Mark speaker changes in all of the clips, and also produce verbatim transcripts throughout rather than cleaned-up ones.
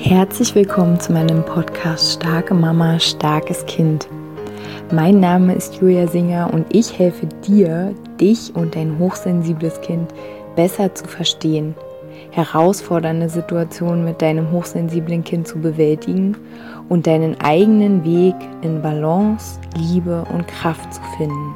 Speaker 1: Herzlich willkommen zu meinem Podcast Starke Mama, starkes Kind. Mein Name ist Julia Singer und ich helfe dir, dich und dein hochsensibles Kind besser zu verstehen, herausfordernde Situationen mit deinem hochsensiblen Kind zu bewältigen und deinen eigenen Weg in Balance, Liebe und Kraft zu finden.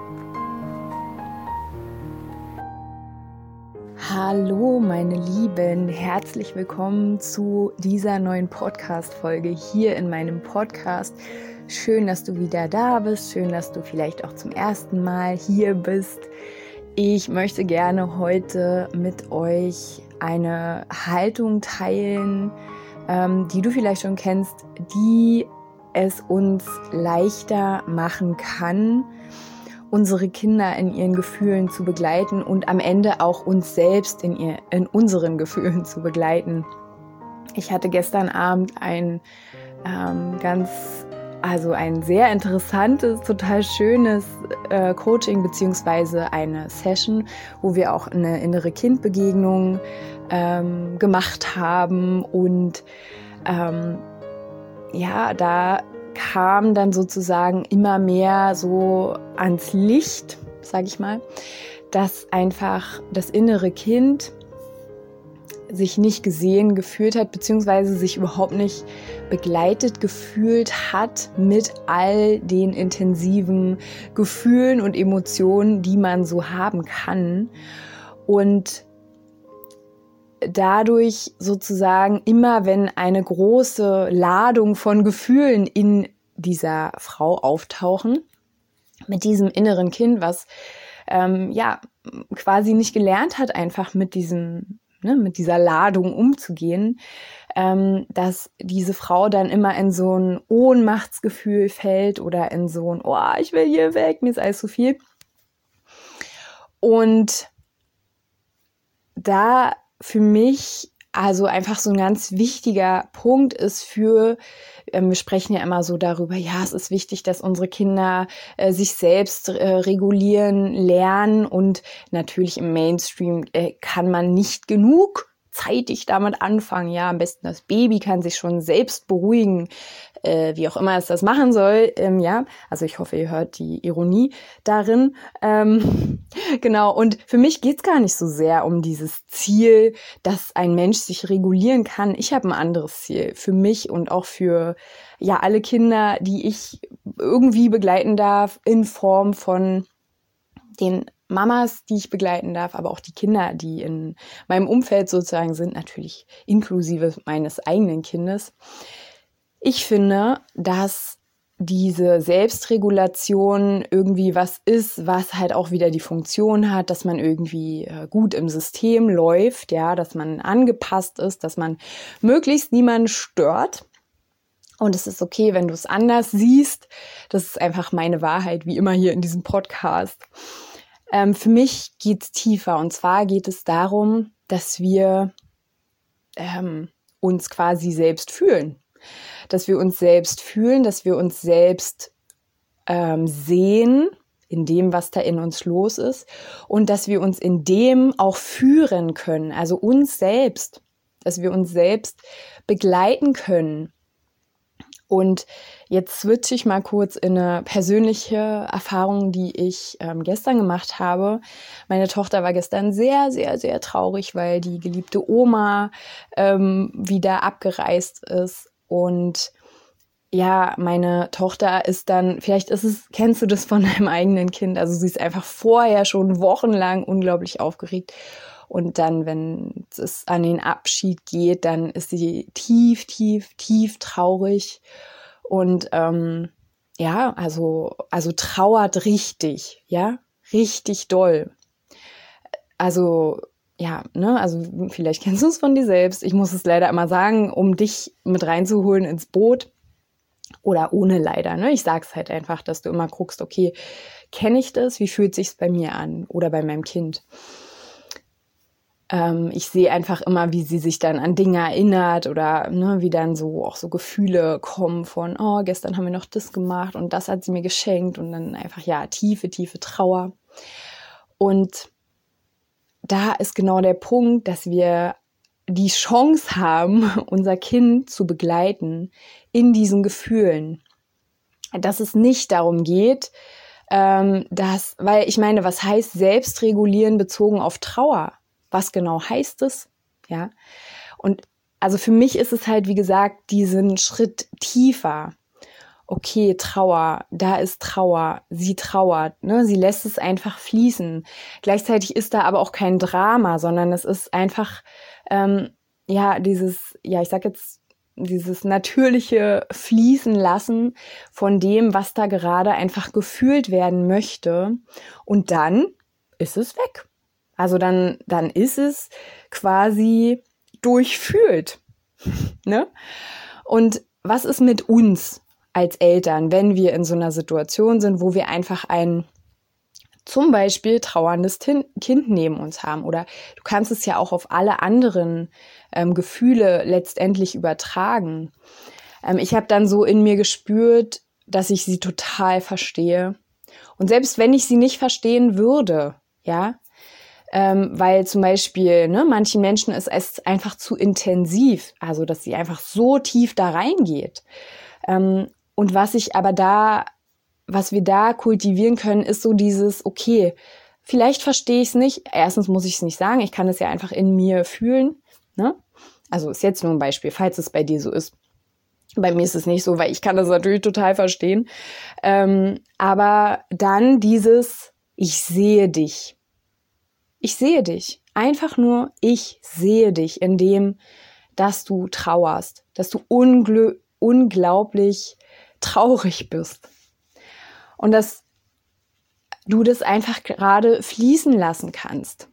Speaker 1: Hallo meine Lieben, herzlich willkommen zu dieser neuen Podcast-Folge hier in meinem Podcast. Schön, dass du wieder da bist, schön, dass du vielleicht auch zum ersten Mal hier bist. Ich möchte gerne heute mit euch eine Haltung teilen, ähm, die du vielleicht schon kennst, die es uns leichter machen kann, unsere Kinder in ihren Gefühlen zu begleiten und am Ende auch uns selbst in, ihr, in unseren Gefühlen zu begleiten. Ich hatte gestern Abend ein ähm, ganz, also ein sehr interessantes, total schönes äh, Coaching beziehungsweise eine Session, wo wir auch eine innere Kindbegegnung ähm, gemacht haben und ähm, ja, da kam dann sozusagen immer mehr so ans Licht, sage ich mal, dass einfach das innere Kind sich nicht gesehen gefühlt hat, beziehungsweise sich überhaupt nicht begleitet gefühlt hat mit all den intensiven Gefühlen und Emotionen, die man so haben kann. Und dadurch sozusagen immer, wenn eine große Ladung von Gefühlen in dieser Frau auftauchen, mit diesem inneren Kind, was ähm, ja quasi nicht gelernt hat, einfach mit diesem, ne, mit dieser Ladung umzugehen, ähm, dass diese Frau dann immer in so ein Ohnmachtsgefühl fällt oder in so ein, oh, ich will hier weg, mir ist alles zu viel. Und da für mich also einfach so ein ganz wichtiger Punkt ist für, ähm, wir sprechen ja immer so darüber, ja, es ist wichtig, dass unsere Kinder äh, sich selbst äh, regulieren, lernen und natürlich im Mainstream äh, kann man nicht genug zeitig damit anfangen. Ja, am besten das Baby kann sich schon selbst beruhigen, äh, wie auch immer es das machen soll. Ähm, ja, also ich hoffe, ihr hört die Ironie darin. Ähm, genau, und für mich geht's gar nicht so sehr um dieses Ziel, dass ein Mensch sich regulieren kann. Ich habe ein anderes Ziel für mich und auch für ja alle Kinder, die ich irgendwie begleiten darf in Form von den Mamas, die ich begleiten darf, aber auch die Kinder, die in meinem Umfeld sozusagen sind, natürlich inklusive meines eigenen Kindes. Ich finde, dass diese Selbstregulation irgendwie was ist, was halt auch wieder die Funktion hat, dass man irgendwie gut im System läuft, ja, dass man angepasst ist, dass man möglichst niemanden stört. Und es ist okay, wenn du es anders siehst. Das ist einfach meine Wahrheit, wie immer hier in diesem Podcast. Ähm, für mich geht's tiefer. Und zwar geht es darum, dass wir ähm, uns quasi selbst fühlen. Dass wir uns selbst fühlen, dass wir uns selbst ähm, sehen in dem, was da in uns los ist. Und dass wir uns in dem auch führen können. Also uns selbst. Dass wir uns selbst begleiten können. Und jetzt switche ich mal kurz in eine persönliche Erfahrung, die ich ähm, gestern gemacht habe. Meine Tochter war gestern sehr, sehr, sehr traurig, weil die geliebte Oma ähm, wieder abgereist ist. Und ja, meine Tochter ist dann, vielleicht ist es, kennst du das von deinem eigenen Kind? Also sie ist einfach vorher schon wochenlang unglaublich aufgeregt. Und dann, wenn es an den Abschied geht, dann ist sie tief, tief, tief traurig und ähm, ja, also also trauert richtig, ja, richtig doll. Also ja, ne, also vielleicht kennst du es von dir selbst. Ich muss es leider immer sagen, um dich mit reinzuholen ins Boot. Oder ohne leider, ne? Ich sag's halt einfach, dass du immer guckst, okay, kenne ich das? Wie fühlt sich's bei mir an oder bei meinem Kind? Ähm, ich sehe einfach immer, wie sie sich dann an Dinge erinnert oder ne, wie dann so auch so Gefühle kommen von, oh, gestern haben wir noch das gemacht und das hat sie mir geschenkt und dann einfach, ja, tiefe, tiefe Trauer. Und da ist genau der Punkt, dass wir die Chance haben, unser Kind zu begleiten in diesen Gefühlen. Dass es nicht darum geht, ähm, dass, weil ich meine, was heißt Selbstregulieren bezogen auf Trauer? Was genau heißt es? Ja. Und also für mich ist es halt, wie gesagt, diesen Schritt tiefer. Okay, Trauer, da ist Trauer, sie trauert, ne? Sie lässt es einfach fließen. Gleichzeitig ist da aber auch kein Drama, sondern es ist einfach, ähm, ja, dieses, ja, ich sag jetzt, dieses natürliche Fließen lassen von dem, was da gerade einfach gefühlt werden möchte. Und dann ist es weg. Also dann, dann ist es quasi durchfühlt, ne? Und was ist mit uns als Eltern, wenn wir in so einer Situation sind, wo wir einfach ein zum Beispiel trauerndes Kind neben uns haben? Oder du kannst es ja auch auf alle anderen ähm, Gefühle letztendlich übertragen. Ähm, ich habe dann so in mir gespürt, dass ich sie total verstehe. Und selbst wenn ich sie nicht verstehen würde, ja, Ähm, weil zum Beispiel, ne, manchen Menschen ist es einfach zu intensiv, also dass sie einfach so tief da reingeht. Ähm, und was ich aber da, was wir da kultivieren können, ist so dieses, okay, vielleicht verstehe ich es nicht. Erstens muss ich es nicht sagen, ich kann es ja einfach in mir fühlen. Ne? Also ist jetzt nur ein Beispiel, falls es bei dir so ist. Bei mir ist es nicht so, weil ich kann das natürlich total verstehen. Ähm, aber dann dieses, ich sehe dich. Ich sehe dich. Einfach nur, ich sehe dich in dem, dass du trauerst, dass du unglü- unglaublich traurig bist. Und dass du das einfach gerade fließen lassen kannst.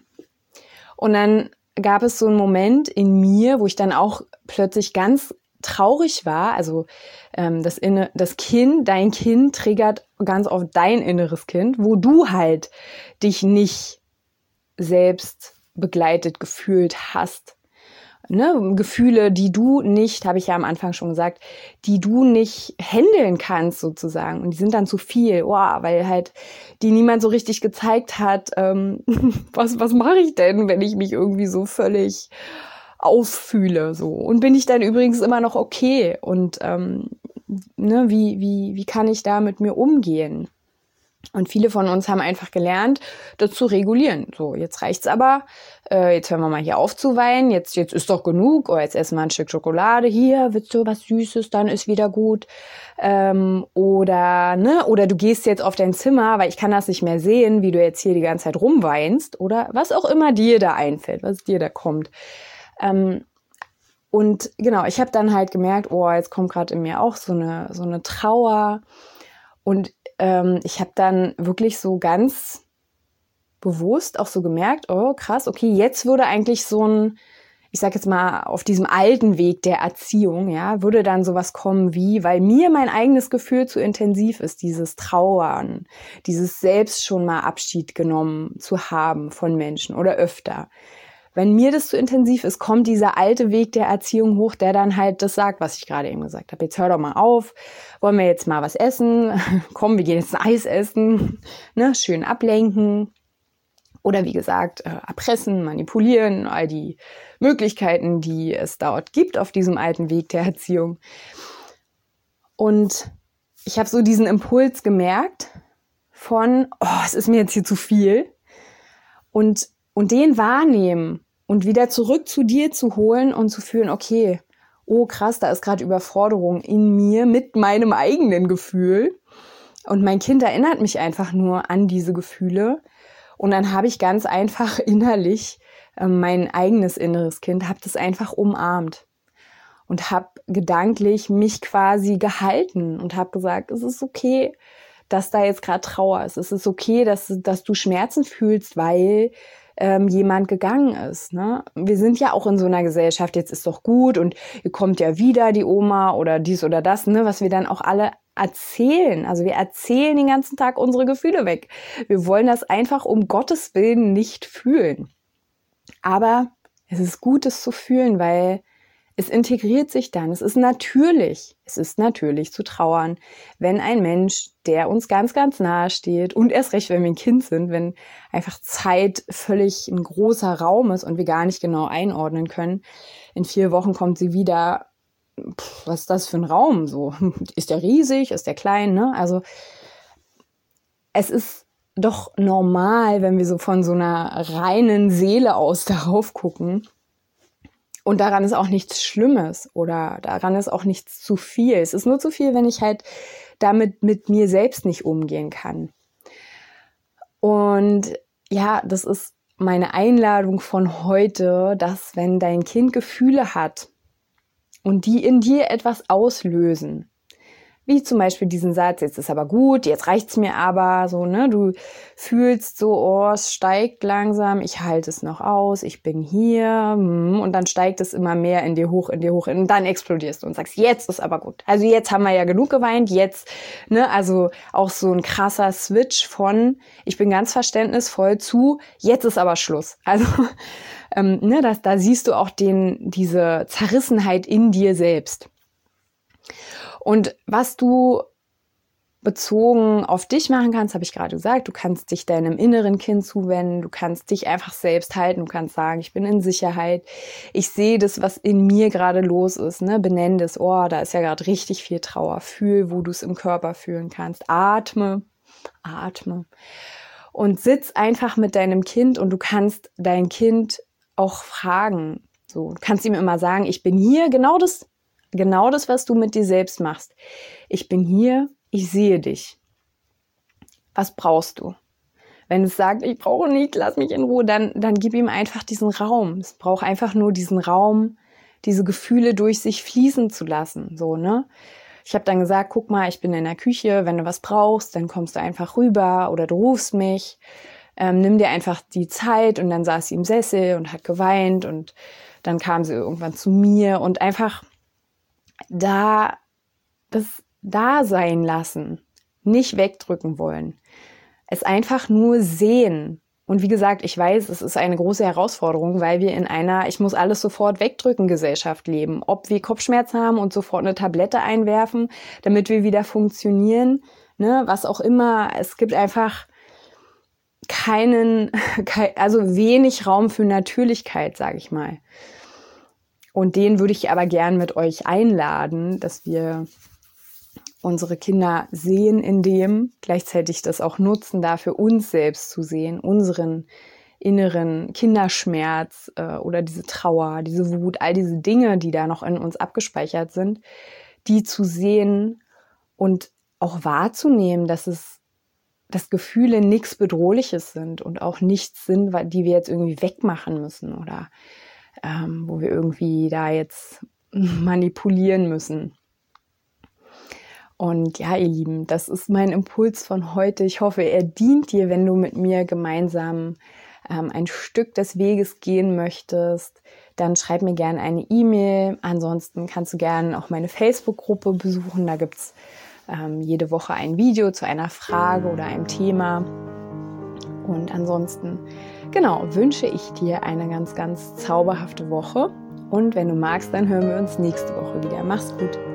Speaker 1: Und dann gab es so einen Moment in mir, wo ich dann auch plötzlich ganz traurig war. Also ähm, das, Inne- das Kind, dein Kind triggert ganz oft dein inneres Kind, wo du halt dich nicht selbst begleitet gefühlt hast. Ne? Gefühle, die du nicht, habe ich ja am Anfang schon gesagt, die du nicht handeln kannst sozusagen. Und die sind dann zu viel, wow, weil halt die niemand so richtig gezeigt hat, ähm, was, was mache ich denn, wenn ich mich irgendwie so völlig auffühle. So. Und bin ich dann übrigens immer noch okay? Und ähm, ne, wie, wie, wie kann ich da mit mir umgehen? Und viele von uns haben einfach gelernt, das zu regulieren. So, jetzt reicht's aber, äh, jetzt hören wir mal hier auf zu weinen, jetzt, jetzt ist doch genug, oder jetzt essen wir ein Stück Schokolade, hier, willst du was Süßes, dann ist wieder gut. Ähm, oder, ne, oder du gehst jetzt auf dein Zimmer, weil ich kann das nicht mehr sehen, wie du jetzt hier die ganze Zeit rumweinst, oder was auch immer dir da einfällt, was dir da kommt. Ähm, und genau, ich habe dann halt gemerkt, oh, jetzt kommt gerade in mir auch so eine, so eine Trauer. Und ähm, ich habe dann wirklich so ganz bewusst auch so gemerkt, oh krass, okay, jetzt würde eigentlich so ein, ich sag jetzt mal, auf diesem alten Weg der Erziehung, ja, würde dann sowas kommen wie, weil mir mein eigenes Gefühl zu intensiv ist, dieses Trauern, dieses selbst schon mal Abschied genommen zu haben von Menschen oder öfter. Wenn mir das zu intensiv ist, kommt dieser alte Weg der Erziehung hoch, der dann halt das sagt, was ich gerade eben gesagt habe. Jetzt hör doch mal auf, wollen wir jetzt mal was essen? Komm, wir gehen jetzt ein Eis essen, ne? Schön ablenken. Oder wie gesagt, äh, erpressen, manipulieren, all die Möglichkeiten, die es dort gibt auf diesem alten Weg der Erziehung. Und ich habe so diesen Impuls gemerkt von, oh, es ist mir jetzt hier zu viel. Und Und den wahrnehmen und wieder zurück zu dir zu holen und zu fühlen, okay, oh krass, da ist gerade Überforderung in mir mit meinem eigenen Gefühl. Und mein Kind erinnert mich einfach nur an diese Gefühle. Und dann habe ich ganz einfach innerlich äh, mein eigenes inneres Kind, habe das einfach umarmt. Und habe gedanklich mich quasi gehalten und habe gesagt, es ist okay, dass da jetzt gerade Trauer ist. Es ist okay, dass, dass du Schmerzen fühlst, weil ähm, jemand gegangen ist. Ne? Wir sind ja auch in so einer Gesellschaft, jetzt ist doch gut und ihr kommt ja wieder, die Oma oder dies oder das, ne, was wir dann auch alle erzählen. Also wir erzählen den ganzen Tag unsere Gefühle weg. Wir wollen das einfach um Gottes Willen nicht fühlen. Aber es ist gut, es zu fühlen, weil Es integriert sich dann. Es ist natürlich, es ist natürlich zu trauern, wenn ein Mensch, der uns ganz, ganz nahe steht und erst recht, wenn wir ein Kind sind, wenn einfach Zeit völlig ein großer Raum ist und wir gar nicht genau einordnen können. In vier Wochen kommt sie wieder. Pff, was ist das für ein Raum? So, ist der riesig? Ist der klein? Ne? Also es ist doch normal, wenn wir so von so einer reinen Seele aus darauf gucken. Und daran ist auch nichts Schlimmes oder daran ist auch nichts zu viel. Es ist nur zu viel, wenn ich halt damit mit mir selbst nicht umgehen kann. Und ja, das ist meine Einladung von heute, dass wenn dein Kind Gefühle hat und die in dir etwas auslösen, wie zum Beispiel diesen Satz, jetzt ist aber gut, jetzt reicht's mir aber, so, ne, du fühlst so, oh, es steigt langsam, ich halte es noch aus, ich bin hier, und dann steigt es immer mehr in dir hoch, in dir hoch, und dann explodierst du und sagst, jetzt ist aber gut. Also jetzt haben wir ja genug geweint, jetzt, ne, also auch so ein krasser Switch von, ich bin ganz verständnisvoll zu, jetzt ist aber Schluss. Also, ähm, ne, das, da siehst du auch den, diese Zerrissenheit in dir selbst. Und was du bezogen auf dich machen kannst, habe ich gerade gesagt, du kannst dich deinem inneren Kind zuwenden, du kannst dich einfach selbst halten, du kannst sagen, ich bin in Sicherheit, ich sehe das, was in mir gerade los ist, ne? Benenn das, oh, da ist ja gerade richtig viel Trauer, fühl, wo du es im Körper fühlen kannst, atme, atme und sitz einfach mit deinem Kind und du kannst dein Kind auch fragen, so, du kannst ihm immer sagen, ich bin hier, genau das, Genau das, was du mit dir selbst machst. Ich bin hier, ich sehe dich. Was brauchst du? Wenn es sagt, ich brauche nicht, lass mich in Ruhe, dann, dann gib ihm einfach diesen Raum. Es braucht einfach nur diesen Raum, diese Gefühle durch sich fließen zu lassen. So, ne? Ich habe dann gesagt, guck mal, ich bin in der Küche, wenn du was brauchst, dann kommst du einfach rüber oder du rufst mich. Ähm, nimm dir einfach die Zeit, und dann saß sie im Sessel und hat geweint und dann kam sie irgendwann zu mir und einfach da das da sein lassen, nicht wegdrücken wollen, es einfach nur sehen. Und wie gesagt, ich weiß, es ist eine große Herausforderung, weil wir in einer ich muss alles sofort wegdrücken Gesellschaft leben. Ob wir Kopfschmerzen haben und sofort eine Tablette einwerfen, damit wir wieder funktionieren, ne, was auch immer. Es gibt einfach keinen, also wenig Raum für Natürlichkeit, sage ich mal. Und den würde ich aber gern mit euch einladen, dass wir unsere Kinder sehen in dem, gleichzeitig das auch nutzen, dafür uns selbst zu sehen, unseren inneren Kinderschmerz äh, oder diese Trauer, diese Wut, all diese Dinge, die da noch in uns abgespeichert sind, die zu sehen und auch wahrzunehmen, dass es, dass Gefühle nichts Bedrohliches sind und auch nichts sind, die wir jetzt irgendwie wegmachen müssen oder Ähm, wo wir irgendwie da jetzt manipulieren müssen. Und ja, ihr Lieben, das ist mein Impuls von heute. Ich hoffe, er dient dir, wenn du mit mir gemeinsam ähm, ein Stück des Weges gehen möchtest. Dann schreib mir gerne eine E-Mail. Ansonsten kannst du gerne auch meine Facebook-Gruppe besuchen. Da gibt's ähm, jede Woche ein Video zu einer Frage oder einem Thema. Und ansonsten, genau, wünsche ich dir eine ganz, ganz zauberhafte Woche. Und wenn du magst, dann hören wir uns nächste Woche wieder. Mach's gut.